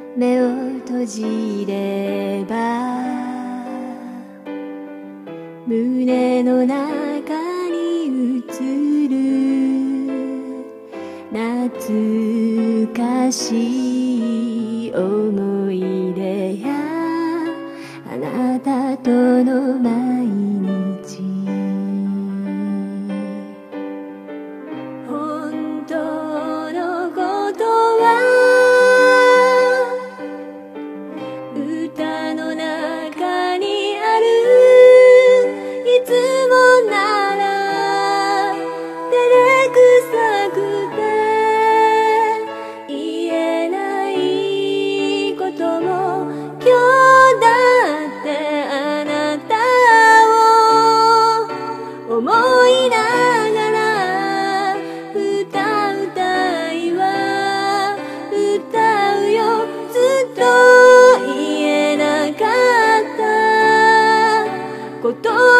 目を閉じれば胸の中に映る懐かしい思い出やあなたとの毎日、本当のことは歌の中にある。いつもなら照れくさくて言えないことも今日だってあなたを思いながら歌うたいは歌うよ。ずっと言えなかったこと